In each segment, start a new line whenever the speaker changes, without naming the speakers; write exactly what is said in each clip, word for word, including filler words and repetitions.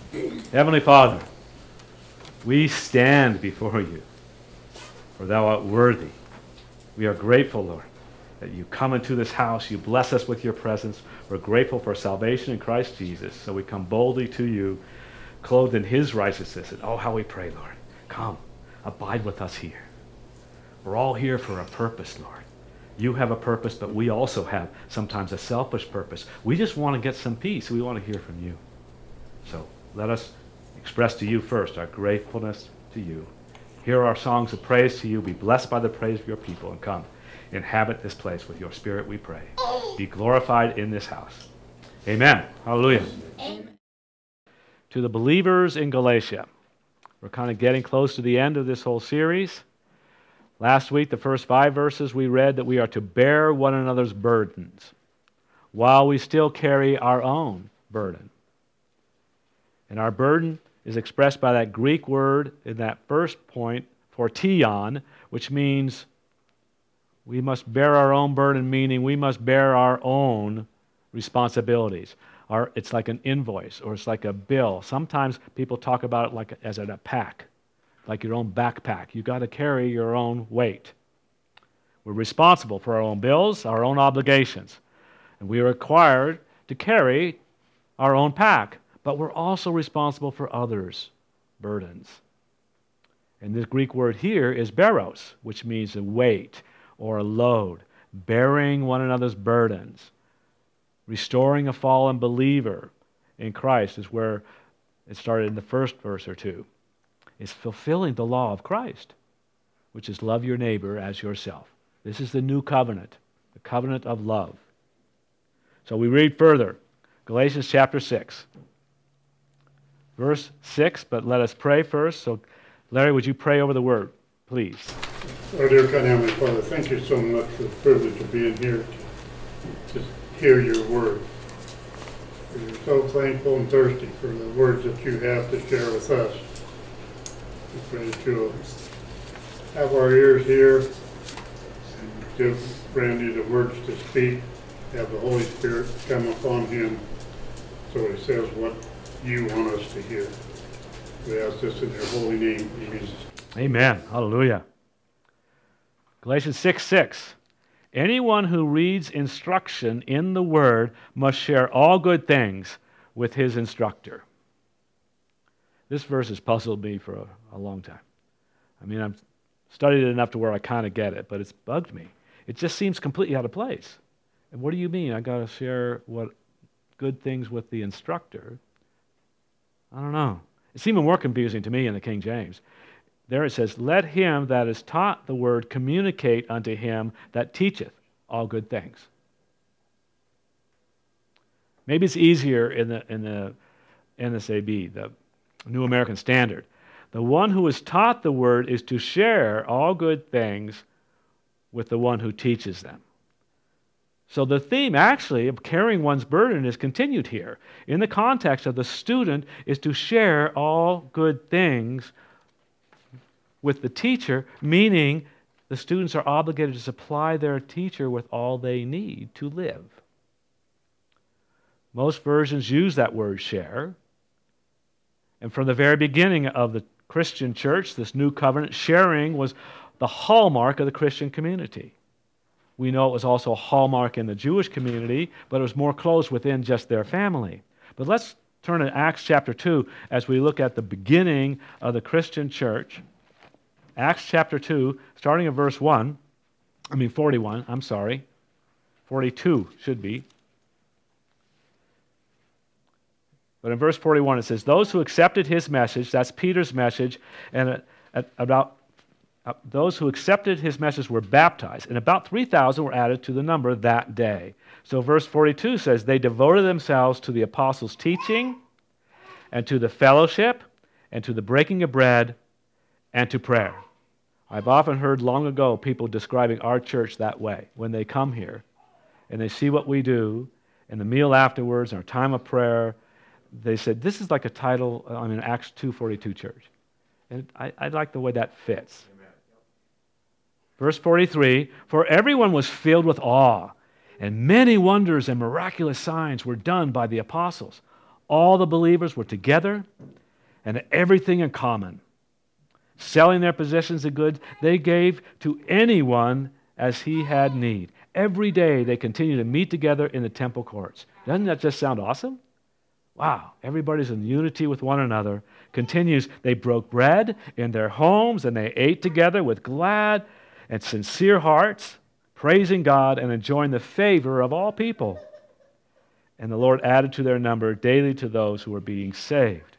Heavenly Father, we stand before you, for thou art worthy. We are grateful, Lord, that you come into this house, you bless us with your presence. We're grateful for salvation in Christ Jesus, so we come boldly to you, clothed in his righteousness. And oh, how we pray, Lord, come, abide with us here. We're all here for a purpose, Lord. You have a purpose, but we also have sometimes a selfish purpose. We just want to get some peace. We want to hear from you. So let us express to you first our gratefulness to you. Hear our songs of praise to you. Be blessed by the praise of your people, and come, inhabit this place with your Spirit, we pray. Be glorified in this house. Amen. Hallelujah.
Amen.
To the believers in Galatia, we're kind of getting close to the end of this whole series. Last week, the first five verses, we read that we are to bear one another's burdens while we still carry our own burden. And our burden is expressed by that Greek word in that first point, phortion, which means we must bear our own burden, meaning we must bear our own responsibilities. Our, it's like an invoice, or it's like a bill. Sometimes people talk about it like as in a pack, like your own backpack. You've got to carry your own weight. We're responsible for our own bills, our own obligations, and we are required to carry our own pack. But we're also responsible for others' burdens. And this Greek word here is beros, which means a weight or a load, bearing one another's burdens. Restoring a fallen believer in Christ is where it started in the first verse or two. It's fulfilling the law of Christ, which is love your neighbor as yourself. This is the new covenant, the covenant of love. So we read further, Galatians chapter six. Verse six, but let us pray first. So, Larry, would you pray over the word, please?
Our dear God, Heavenly Father, thank you so much for the privilege of being here to, to hear your word. We're so thankful and thirsty for the words that you have to share with us. We pray that you'll have our ears here and give Randy the words to speak. Have the Holy Spirit come upon him so he says what you want us to hear. We ask this in your holy name, Jesus.
Amen. Hallelujah. Galatians six six. Anyone who reads instruction in the Word must share all good things with his instructor. This verse has puzzled me for a, a long time. I mean, I've studied it enough to where I kind of get it, but it's bugged me. It just seems completely out of place. And what do you mean I got to share what good things with the instructor? I don't know. It's even more confusing to me in the King James. There it says, let him that is taught the word communicate unto him that teacheth all good things. Maybe it's easier in the in the N S A B, the New American Standard. The one who is taught the word is to share all good things with the one who teaches them. So the theme, actually, of carrying one's burden is continued here. In the context of the student is to share all good things with the teacher, meaning the students are obligated to supply their teacher with all they need to live. Most versions use that word share. And from the very beginning of the Christian church, this new covenant, sharing was the hallmark of the Christian community. We know it was also a hallmark in the Jewish community, but it was more close within just their family. But let's turn to Acts chapter two as we look at the beginning of the Christian church. Acts chapter two, starting at verse one, I mean forty-one, I'm sorry, forty-two should be. But in verse forty-one it says, those who accepted his message, that's Peter's message, and about Uh, those who accepted his message were baptized, and about three thousand were added to the number that day. So verse forty-two says, they devoted themselves to the apostles' teaching, and to the fellowship, and to the breaking of bread, and to prayer. I've often heard long ago people describing our church that way. When they come here, and they see what we do, and the meal afterwards, and our time of prayer, they said, this is like a title, I mean, Acts two forty-two church. And I, I like the way that fits. Verse forty-three, for everyone was filled with awe, and many wonders and miraculous signs were done by the apostles. All the believers were together and everything in common. Selling their possessions and goods, they gave to anyone as he had need. Every day they continued to meet together in the temple courts. Doesn't that just sound awesome? Wow, everybody's in unity with one another. Continues, they broke bread in their homes and they ate together with glad and sincere hearts, praising God and enjoying the favor of all people. And the Lord added to their number daily to those who were being saved.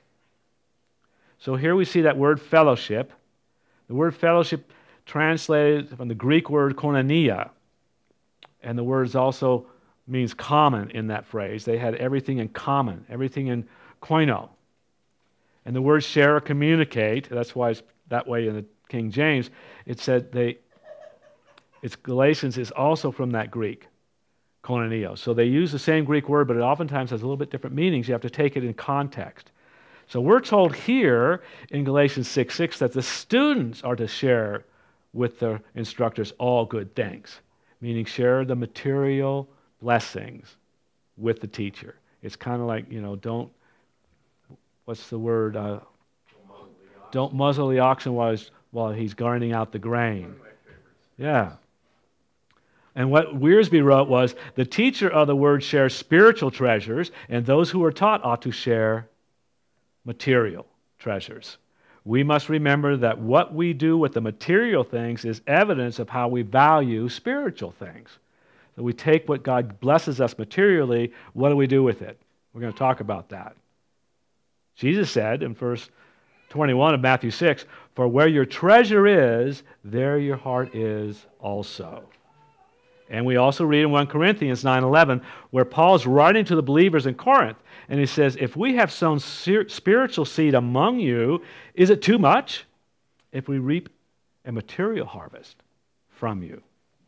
So here we see that word fellowship. The word fellowship translated from the Greek word koinonia. And the word also means common in that phrase. They had everything in common, everything in koino. And the word share or communicate, that's why it's that way in the King James, it said they, it's Galatians is also from that Greek, koinonia. So they use the same Greek word, but it oftentimes has a little bit different meanings. You have to take it in context. So we're told here in Galatians six six that the students are to share with their instructors all good things, meaning share the material blessings with the teacher. It's kind of like, you know, don't, what's the word? Uh, don't muzzle the oxen while he's, while he's garnering out the grain. Yeah. And what Wiersbe wrote was, the teacher of the word shares spiritual treasures, and those who are taught ought to share material treasures. We must remember that what we do with the material things is evidence of how we value spiritual things. So we take what God blesses us materially, what do we do with it? We're going to talk about that. Jesus said in verse twenty-one of Matthew six, "For where your treasure is, there your heart is also." And we also read in First Corinthians nine eleven, where Paul's writing to the believers in Corinth, and he says, "If we have sown spiritual seed among you, is it too much if we reap a material harvest from you?"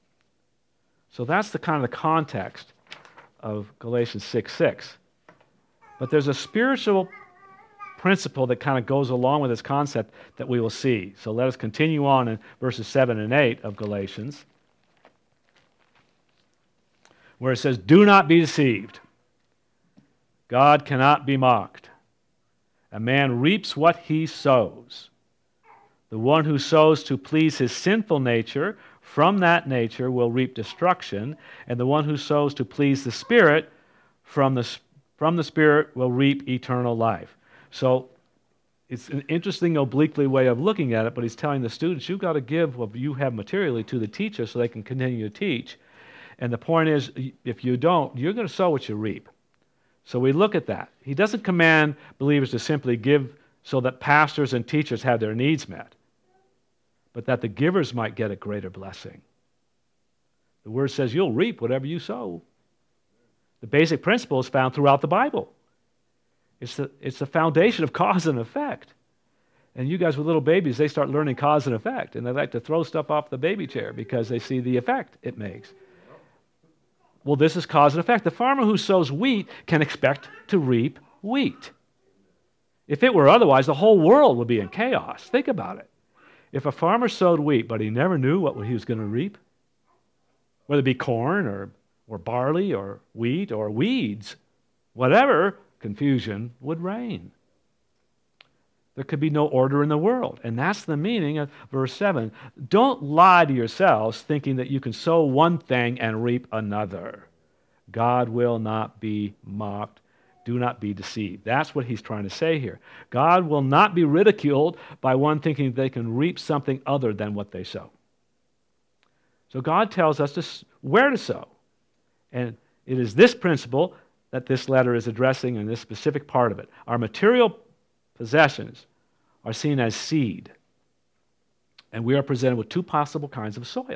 So that's the kind of the context of Galatians six six. But there's a spiritual principle that kind of goes along with this concept that we will see. So let us continue on in verses seven and eight of Galatians, where it says, "Do not be deceived. God cannot be mocked. A man reaps what he sows. The one who sows to please his sinful nature, from that nature will reap destruction, and the one who sows to please the Spirit, from the, from the Spirit will reap eternal life." So it's an interesting obliquely way of looking at it, but he's telling the students, you've got to give what you have materially to the teacher so they can continue to teach. And the point is, if you don't, you're going to sow what you reap. So we look at that. He doesn't command believers to simply give so that pastors and teachers have their needs met, but that the givers might get a greater blessing. The Word says you'll reap whatever you sow. The basic principle is found throughout the Bible. It's the, it's the foundation of cause and effect. And you guys with little babies, they start learning cause and effect, and they like to throw stuff off the baby chair because they see the effect it makes. Well, this is cause and effect. The farmer who sows wheat can expect to reap wheat. If it were otherwise, the whole world would be in chaos. Think about it. If a farmer sowed wheat, but he never knew what he was going to reap, whether it be corn or, or barley or wheat or weeds, whatever, confusion would reign. There could be no order in the world. And that's the meaning of verse seven. Don't lie to yourselves thinking that you can sow one thing and reap another. God will not be mocked. Do not be deceived. That's what he's trying to say here. God will not be ridiculed by one thinking they can reap something other than what they sow. So God tells us to, where to sow. And it is this principle that this letter is addressing in this specific part of it. Our material possessions are seen as seed, and we are presented with two possible kinds of soil: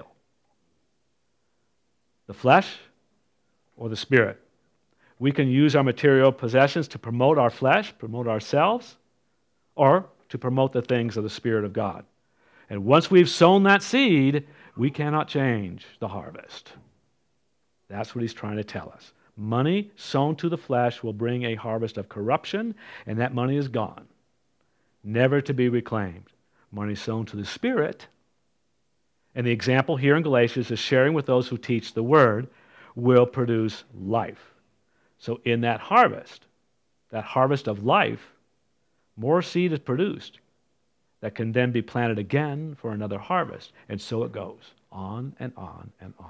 the flesh or the spirit. We can use our material possessions to promote our flesh, promote ourselves, or to promote the things of the Spirit of God. And once we've sown that seed, we cannot change the harvest. That's what he's trying to tell us. Money sown to the flesh will bring a harvest of corruption, and that money is gone, never to be reclaimed. Money sown to the Spirit, and the example here in Galatians is sharing with those who teach the Word, will produce life. So in that harvest, that harvest of life, more seed is produced that can then be planted again for another harvest. And so it goes on and on and on.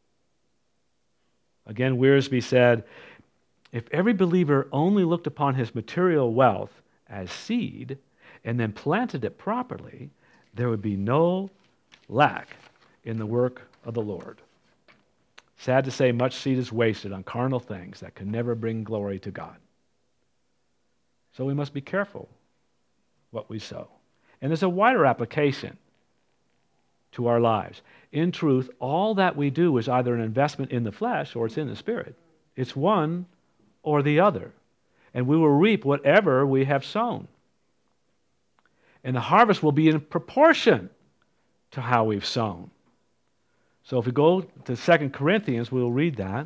Again, Wiersbe said, if every believer only looked upon his material wealth as seed and then planted it properly, there would be no lack in the work of the Lord. Sad to say, much seed is wasted on carnal things that can never bring glory to God. So we must be careful what we sow. And there's a wider application to our lives. In truth, all that we do is either an investment in the flesh or it's in the Spirit. It's one or the other. And we will reap whatever we have sown. And the harvest will be in proportion to how we've sown. So if we go to Second Corinthians, we'll read that.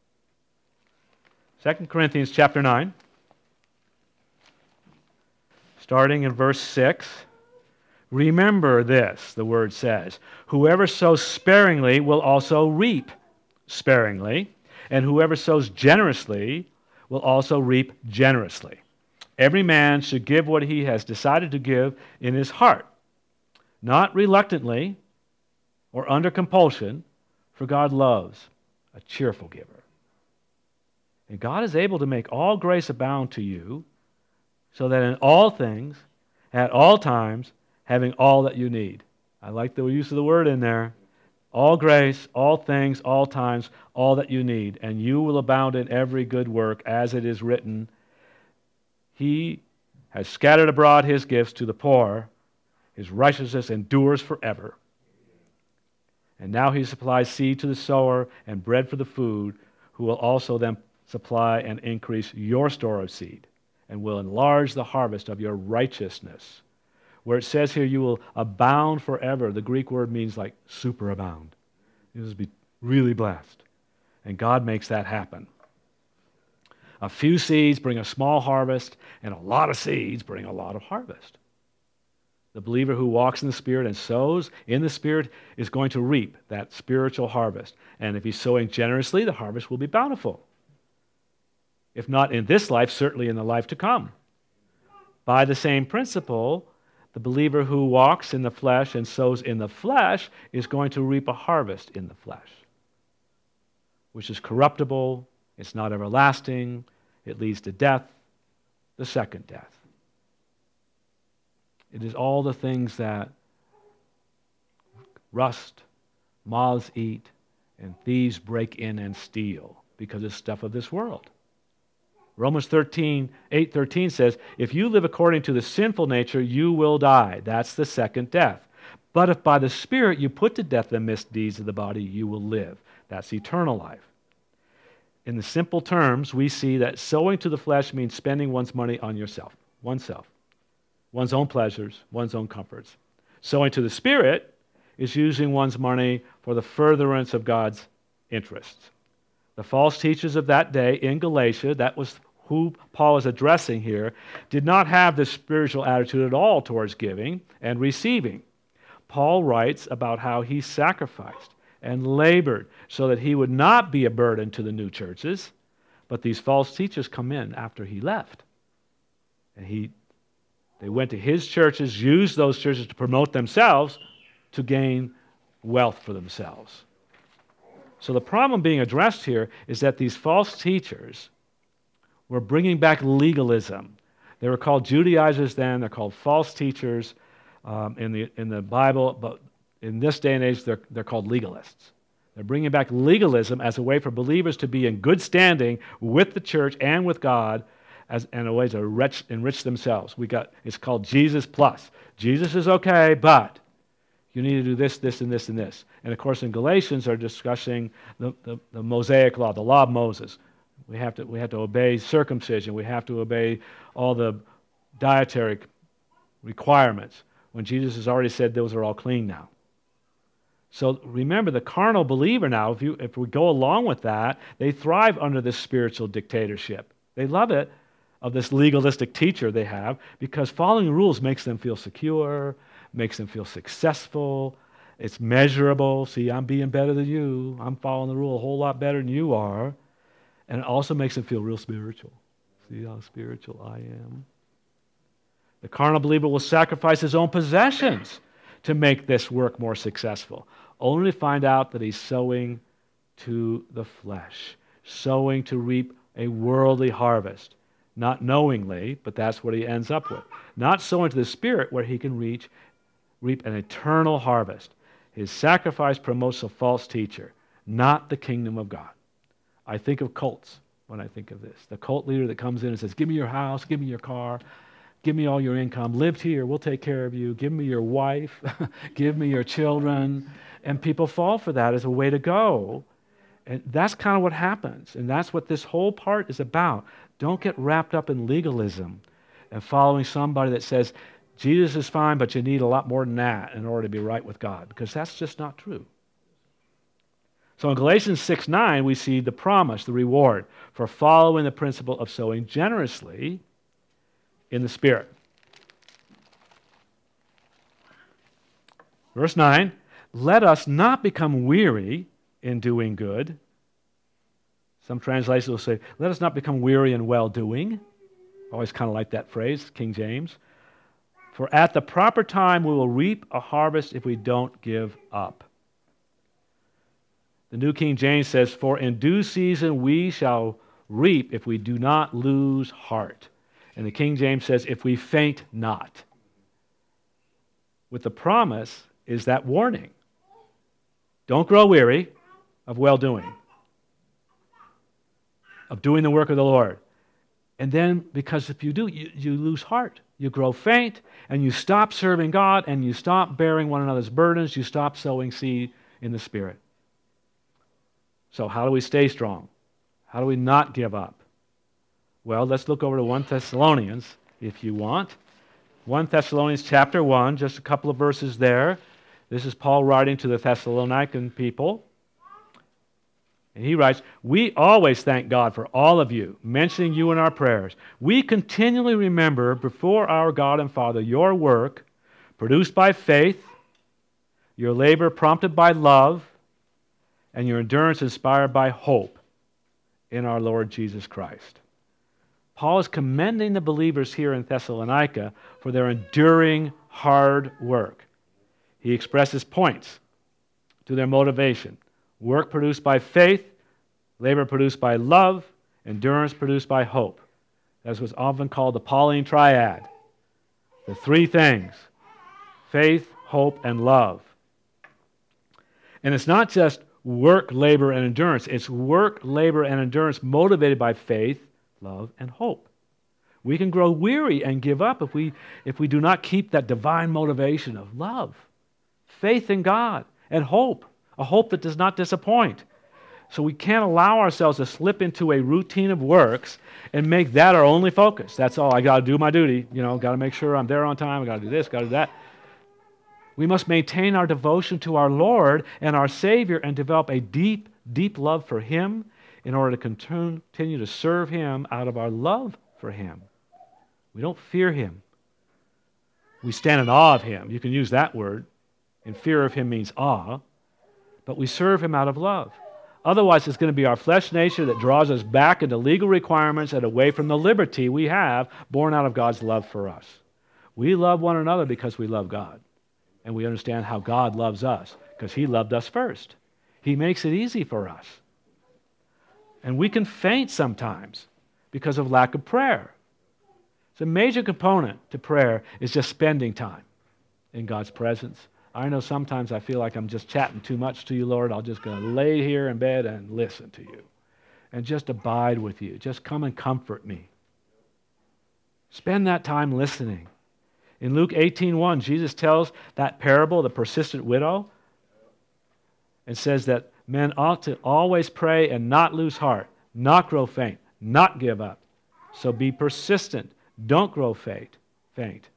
Second Corinthians chapter nine, starting in verse six. Remember this, the word says, whoever sows sparingly will also reap sparingly, and whoever sows generously will also reap generously. Every man should give what he has decided to give in his heart, not reluctantly or under compulsion, for God loves a cheerful giver. And God is able to make all grace abound to you, so that in all things, at all times, having all that you need. I like the use of the word in there. All grace, all things, all times, all that you need. And you will abound in every good work, as it is written, He has scattered abroad His gifts to the poor. His righteousness endures forever. And now He supplies seed to the sower and bread for the food, who will also then supply and increase your store of seed, and will enlarge the harvest of your righteousness. Where it says here, you will abound forever, the Greek word means like superabound. You will be really blessed. And God makes that happen. A few seeds bring a small harvest, and a lot of seeds bring a lot of harvest. The believer who walks in the Spirit and sows in the Spirit is going to reap that spiritual harvest. And if he's sowing generously, the harvest will be bountiful. If not in this life, certainly in the life to come. By the same principle, the believer who walks in the flesh and sows in the flesh is going to reap a harvest in the flesh, which is corruptible, it's not everlasting, it leads to death, the second death. It is all the things that rust, moths eat, and thieves break in and steal, because it's stuff of this world. Romans thirteen, eight thirteen says, if you live according to the sinful nature, you will die. That's the second death. But if by the Spirit you put to death the misdeeds of the body, you will live. That's eternal life. In the simple terms, we see that sowing to the flesh means spending one's money on yourself, oneself, one's own pleasures, one's own comforts. Sowing to the Spirit is using one's money for the furtherance of God's interests. The false teachers of that day in Galatia, that was who Paul is addressing here, did not have this spiritual attitude at all towards giving and receiving. Paul writes about how he sacrificed and labored so that he would not be a burden to the new churches, but these false teachers come in after he left. And he, they went to his churches, used those churches to promote themselves to gain wealth for themselves. So the problem being addressed here is that these false teachers were bringing back legalism. They were called Judaizers then. They're called false teachers um, in the in the Bible, but in this day and age, they're they're called legalists. They're bringing back legalism as a way for believers to be in good standing with the church and with God, as and a way to enrich, enrich themselves. We got it's called Jesus plus. Jesus is okay, but you need to do this, this, and this, and this. And of course, in Galatians, they're discussing the, the, the Mosaic law, the law of Moses. We have to we have to obey circumcision. We have to obey all the dietary requirements, when Jesus has already said those are all clean now. So remember, the carnal believer now, if you if we go along with that, they thrive under this spiritual dictatorship. They love it, of this legalistic teacher they have, because following rules makes them feel secure, makes them feel successful. It's measurable. See, I'm being better than you. I'm following the rule a whole lot better than you are. And it also makes them feel real spiritual. See how spiritual I am? The carnal believer will sacrifice his own possessions to make this work more successful, only to find out that he's sowing to the flesh, sowing to reap a worldly harvest, not knowingly, but that's what he ends up with. Not sowing to the Spirit where he can reach, reap an eternal harvest. His sacrifice promotes a false teacher, not the kingdom of God. I think of cults when I think of this. The cult leader that comes in and says, give me your house, give me your car, give me all your income, live here, we'll take care of you, give me your wife, give me your children. And people fall for that as a way to go. And that's kind of what happens. And that's what this whole part is about. Don't get wrapped up in legalism and following somebody that says, Jesus is fine, but you need a lot more than that in order to be right with God, because that's just not true. So in Galatians six nine, we see the promise, the reward for following the principle of sowing generously in the Spirit. Verse nine, let us not become weary in doing good. Some translations will say, let us not become weary in well-doing. Always kind of like that phrase, King James. For at the proper time we will reap a harvest if we don't give up. The New King James says, for in due season we shall reap if we do not lose heart. And the King James says, if we faint not. With the promise is that warning. Don't grow weary of well-doing, of doing the work of the Lord. And then, because if you do, you, you lose heart. You grow faint, and you stop serving God, and you stop bearing one another's burdens. You stop sowing seed in the Spirit. So how do we stay strong? How do we not give up? Well, let's look over to First Thessalonians, if you want. First Thessalonians chapter one, just a couple of verses there. This is Paul writing to the Thessalonican people. And he writes, we always thank God for all of you, mentioning you in our prayers. We continually remember before our God and Father your work, produced by faith, your labor prompted by love, and your endurance inspired by hope in our Lord Jesus Christ. Paul is commending the believers here in Thessalonica for their enduring hard work. He expresses points to their motivation. Work produced by faith, labor produced by love, endurance produced by hope. That's what's often called the Pauline triad. The three things: faith, hope, and love. And it's not just work, labor, and endurance. It's work, labor, and endurance motivated by faith, love, and hope. We can grow weary and give up if we, if we do not keep that divine motivation of love, faith in God, and hope. A hope that does not disappoint. So we can't allow ourselves to slip into a routine of works and make that our only focus. That's all. I got to do my duty. You know, got to make sure I'm there on time. I got to do this, got to do that. We must maintain our devotion to our Lord and our Savior and develop a deep, deep love for Him in order to continue to serve Him out of our love for Him. We don't fear Him. We stand in awe of Him. You can use that word. And fear of Him means awe. But we serve Him out of love. Otherwise, it's going to be our flesh nature that draws us back into legal requirements and away from the liberty we have born out of God's love for us. We love one another because we love God. And we understand how God loves us because He loved us first. He makes it easy for us. And we can faint sometimes because of lack of prayer. So a major component to prayer is just spending time in God's presence. I know sometimes I feel like I'm just chatting too much to you, Lord. I'm just going to lay here in bed and listen to you and just abide with you. Just come and comfort me. Spend that time listening. In Luke eighteen one, Jesus tells that parable, the persistent widow, and says that men ought to always pray and not lose heart, not grow faint, not give up. So be persistent. Don't grow faint. faint.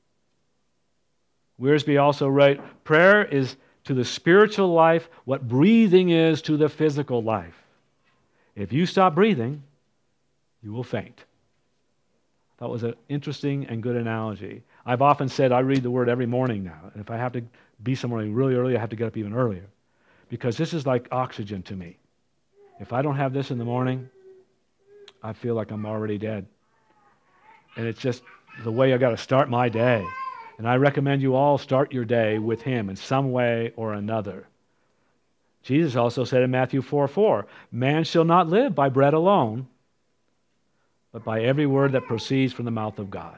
Wiersbe also wrote, prayer is to the spiritual life what breathing is to the physical life. If you stop breathing, you will faint. That was an interesting and good analogy. I've often said I read the Word every morning now, and if I have to be somewhere really early, I have to get up even earlier, because this is like oxygen to me. If I don't have this in the morning, I feel like I'm already dead. And it's just the way I got to start my day. And I recommend you all start your day with him in some way or another. Jesus also said in Matthew four four, man shall not live by bread alone, but by every word that proceeds from the mouth of God.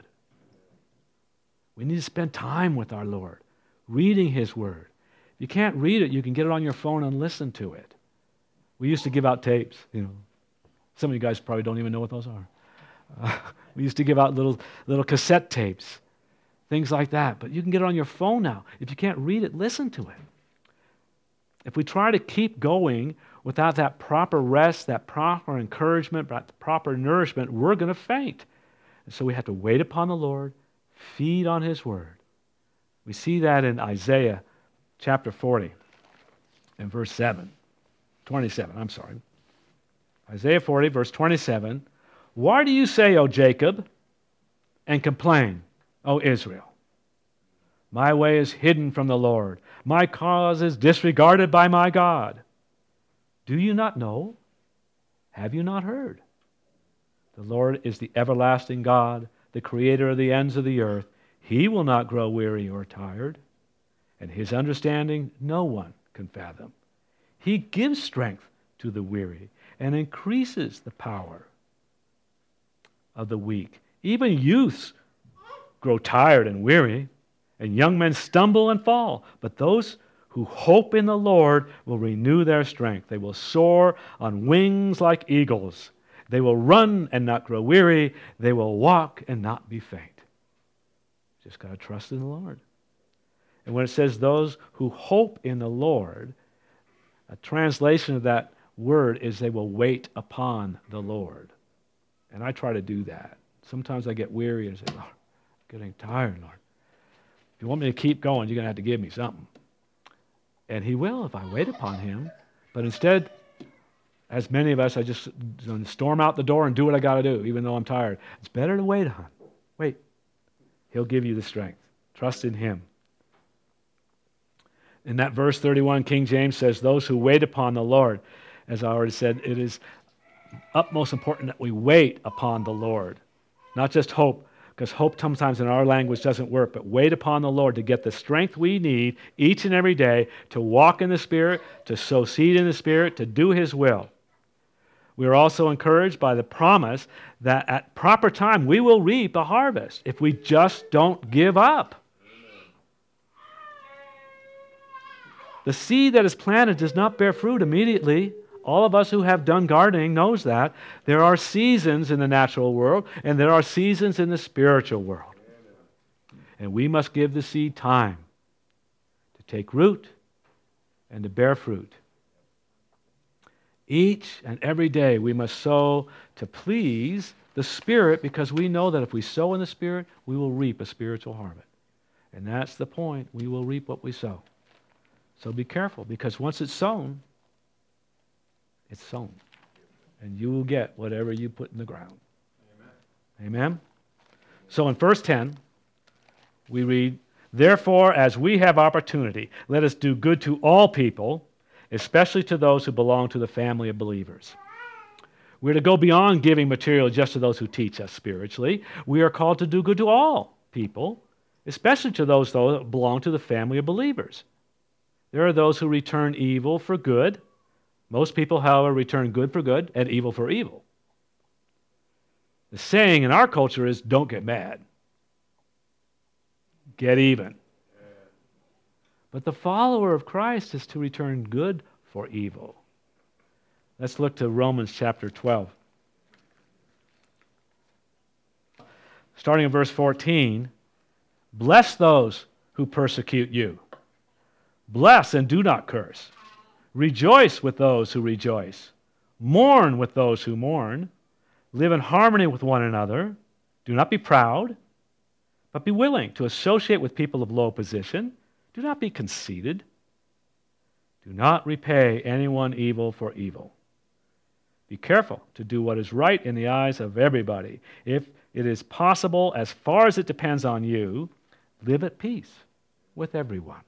We need to spend time with our Lord, reading his word. If you can't read it, you can get it on your phone and listen to it. We used to give out tapes. You know, some of you guys probably don't even know what those are. Uh, we used to give out little little cassette tapes, things like that. But you can get it on your phone now. If you can't read it, listen to it. If we try to keep going without that proper rest, that proper encouragement, that proper nourishment, we're going to faint. And so we have to wait upon the Lord, feed on his word. We see that in Isaiah chapter forty and verse seven. twenty-seven, I'm sorry. Isaiah forty, verse twenty-seven. Why do you say, O Jacob, and complain, O Israel? My way is hidden from the Lord. My cause is disregarded by my God. Do you not know? Have you not heard? The Lord is the everlasting God, the creator of the ends of the earth. He will not grow weary or tired, and his understanding no one can fathom. He gives strength to the weary and increases the power of the weak. Even youths grow tired and weary, and young men stumble and fall. But those who hope in the Lord will renew their strength. They will soar on wings like eagles. They will run and not grow weary. They will walk and not be faint. Just got to trust in the Lord. And when it says those who hope in the Lord, a translation of that word is they will wait upon the Lord. And I try to do that. Sometimes I get weary and say, Lord, I'm getting tired, Lord. If you want me to keep going, you're going to have to give me something. And he will if I wait upon him. But instead, as many of us, I just storm out the door and do what I got to do, even though I'm tired. It's better to wait on. Wait. He'll give you the strength. Trust in him. In that verse thirty-one, King James says, those who wait upon the Lord. As I already said, it is utmost important that we wait upon the Lord. Not just hope, because hope sometimes in our language doesn't work, but wait upon the Lord to get the strength we need each and every day to walk in the Spirit, to sow seed in the Spirit, to do his will. We are also encouraged by the promise that at proper time we will reap a harvest if we just don't give up. The seed that is planted does not bear fruit immediately. All of us who have done gardening knows that. There are seasons in the natural world, and there are seasons in the spiritual world. And we must give the seed time to take root and to bear fruit. Each and every day we must sow to please the Spirit, because we know that if we sow in the Spirit, we will reap a spiritual harvest. And that's the point. We will reap what we sow. So be careful, because once it's sown, it's sown. And you will get whatever you put in the ground. Amen. Amen? So in verse ten, we read, therefore, as we have opportunity, let us do good to all people, especially to those who belong to the family of believers. We're to go beyond giving material just to those who teach us spiritually. We are called to do good to all people, especially to those though, that belong to the family of believers. There are those who return evil for good. Most people, however, return good for good and evil for evil. The saying in our culture is, don't get mad. Get even. But the follower of Christ is to return good for evil. Let's look to Romans chapter twelve. Starting in verse fourteen, bless those who persecute you. Bless and do not curse. Rejoice with those who rejoice. Mourn with those who mourn. Live in harmony with one another. Do not be proud, but be willing to associate with people of low position. Do not be conceited. Do not repay anyone evil for evil. Be careful to do what is right in the eyes of everybody. If it is possible, as far as it depends on you, live at peace with everyone.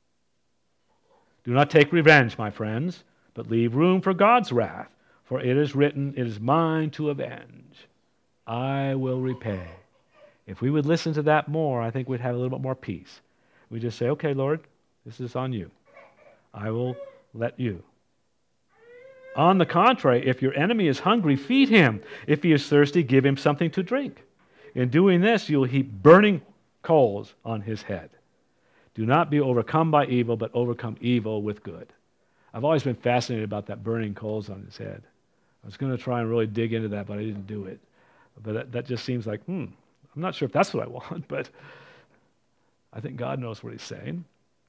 Do not take revenge, my friends, but leave room for God's wrath, for it is written, it is mine to avenge. I will repay. If we would listen to that more, I think we'd have a little bit more peace. We just say, okay, Lord, this is on you. I will let you. On the contrary, if your enemy is hungry, feed him. If he is thirsty, give him something to drink. In doing this, you will heap burning coals on his head. Do not be overcome by evil, but overcome evil with good. I've always been fascinated about that burning coals on his head. I was going to try and really dig into that, but I didn't do it. But that, that just seems like, hmm, I'm not sure if that's what I want, but I think God knows what he's saying.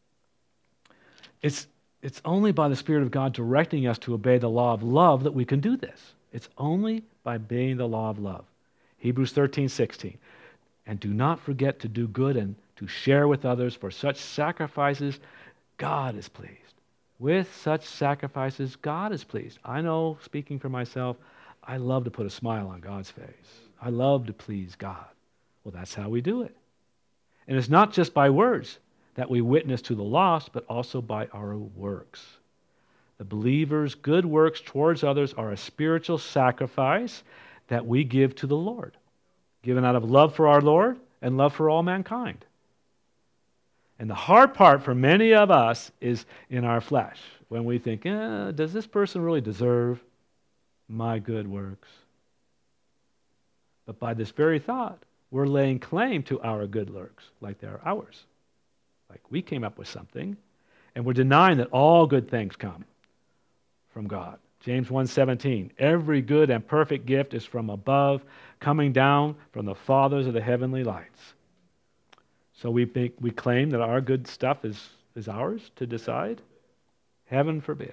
It's, it's only by the Spirit of God directing us to obey the law of love that we can do this. It's only by obeying the law of love. Hebrews thirteen sixteen. And do not forget to do good and to share with others, for such sacrifices God is pleased. With such sacrifices, God is pleased. I know, speaking for myself, I love to put a smile on God's face. I love to please God. Well, that's how we do it. And it's not just by words that we witness to the lost, but also by our works. The believer's good works towards others are a spiritual sacrifice that we give to the Lord, given out of love for our Lord and love for all mankind. And the hard part for many of us is in our flesh, when we think, eh, does this person really deserve my good works? But by this very thought, we're laying claim to our good works like they're ours. Like we came up with something, and we're denying that all good things come from God. James one seventeen, every good and perfect gift is from above, coming down from the fathers of the heavenly lights. So we think, we claim that our good stuff is, is ours to decide? Heaven forbid.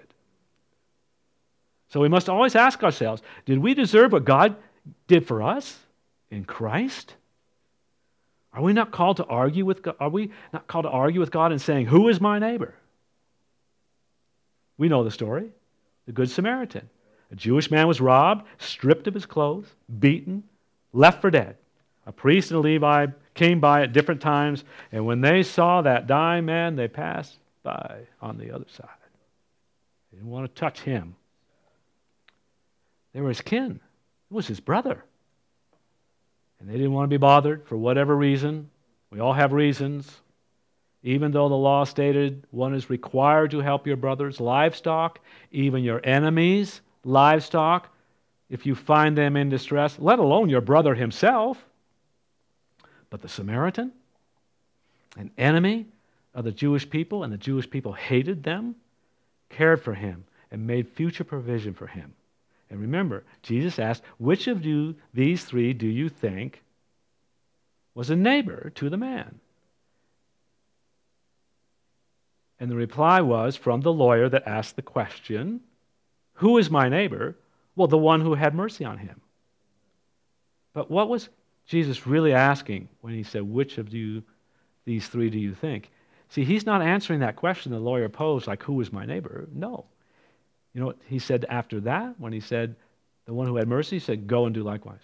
So we must always ask ourselves, did we deserve what God did for us in Christ? Are we not called to argue with God? Are we not called to argue with God and saying, who is my neighbor? We know the story. The Good Samaritan. A Jewish man was robbed, stripped of his clothes, beaten, left for dead. A priest and a Levi came by at different times, and when they saw that dying man, they passed by on the other side. They didn't want to touch him. They were his kin. It was his brother. And they didn't want to be bothered for whatever reason. We all have reasons. Even though the law stated one is required to help your brother's livestock, even your enemies' livestock, if you find them in distress, let alone your brother himself. But the Samaritan, an enemy of the Jewish people, and the Jewish people hated them, cared for him and made future provision for him. And remember, Jesus asked, which of you, these three, do you think was a neighbor to the man? And the reply was from the lawyer that asked the question, who is my neighbor? Well, the one who had mercy on him. But what was Jesus really asking when he said, which of you, these three, do you think? See, he's not answering that question the lawyer posed, like, who is my neighbor? No. You know what he said after that? When he said, the one who had mercy, he said, go and do likewise.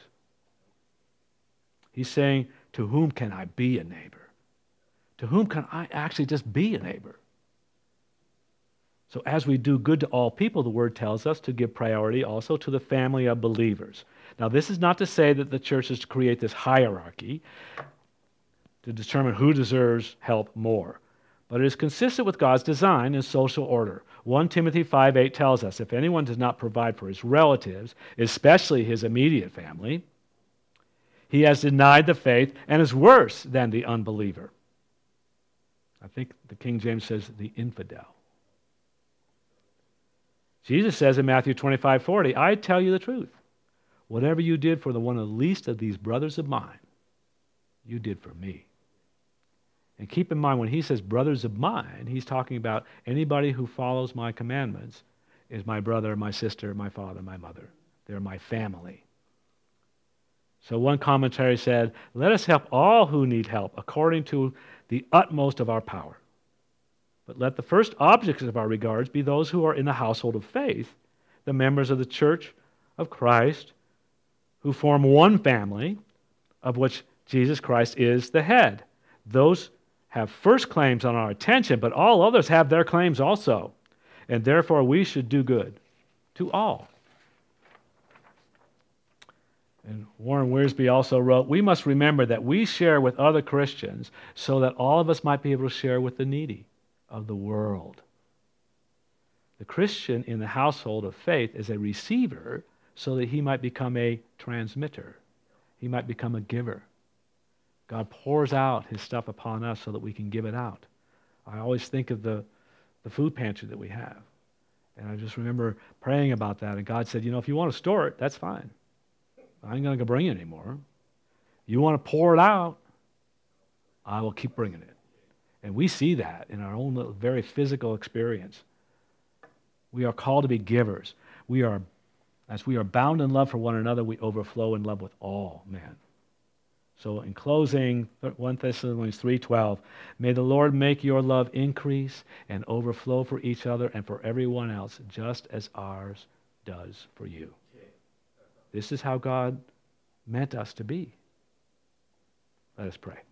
He's saying, to whom can I be a neighbor? To whom can I actually just be a neighbor? So as we do good to all people, the Word tells us to give priority also to the family of believers. Now, this is not to say that the church is to create this hierarchy to determine who deserves help more, but it is consistent with God's design and social order. First Timothy five eight tells us, if anyone does not provide for his relatives, especially his immediate family, he has denied the faith and is worse than the unbeliever. I think the King James says the infidel. Jesus says in Matthew twenty-five forty, I tell you the truth. Whatever you did for the one of the least of these brothers of mine, you did for me. And keep in mind, when he says brothers of mine, he's talking about anybody who follows my commandments is my brother, my sister, my father, my mother. They're my family. So one commentary said, let us help all who need help according to the utmost of our power. But let the first objects of our regards be those who are in the household of faith, the members of the church of Christ, who form one family, of which Jesus Christ is the head. Those have first claims on our attention, but all others have their claims also. And therefore we should do good to all. And Warren Wiersbe also wrote, we must remember that we share with other Christians so that all of us might be able to share with the needy of the world. The Christian in the household of faith is a receiver so that he might become a transmitter. He might become a giver. God pours out his stuff upon us so that we can give it out. I always think of the, the food pantry that we have. And I just remember praying about that. And God said, you know, if you want to store it, that's fine. I ain't going to bring it anymore. You want to pour it out, I will keep bringing it. And we see that in our own little, very physical experience. We are called to be givers. We are, as we are bound in love for one another, we overflow in love with all men. So in closing, First Thessalonians three twelve, may the Lord make your love increase and overflow for each other and for everyone else, just as ours does for you. This is how God meant us to be. Let us pray.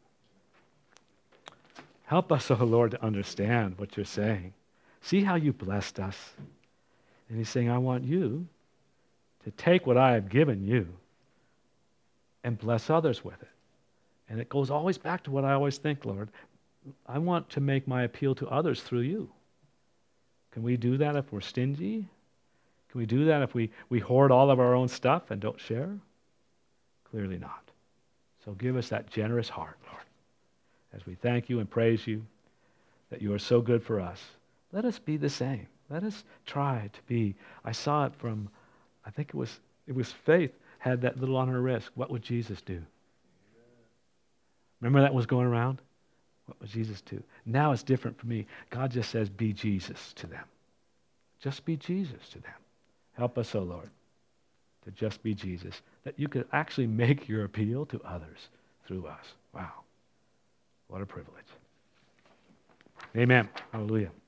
Help us, O Lord, to understand what you're saying. See how you blessed us. And he's saying, I want you to take what I have given you and bless others with it. And it goes always back to what I always think, Lord. I want to make my appeal to others through you. Can we do that if we're stingy? Can we do that if we, we hoard all of our own stuff and don't share? Clearly not. So give us that generous heart, Lord, as we thank you and praise you that you are so good for us. Let us be the same. Let us try to be. I saw it from, I think it was it was Faith had that little on her wrist. What would Jesus do? Remember that was going around? What would Jesus do? Now it's different for me. God just says, be Jesus to them. Just be Jesus to them. Help us, O Lord, to just be Jesus, that you could actually make your appeal to others through us. Wow. What a privilege. Amen. Hallelujah.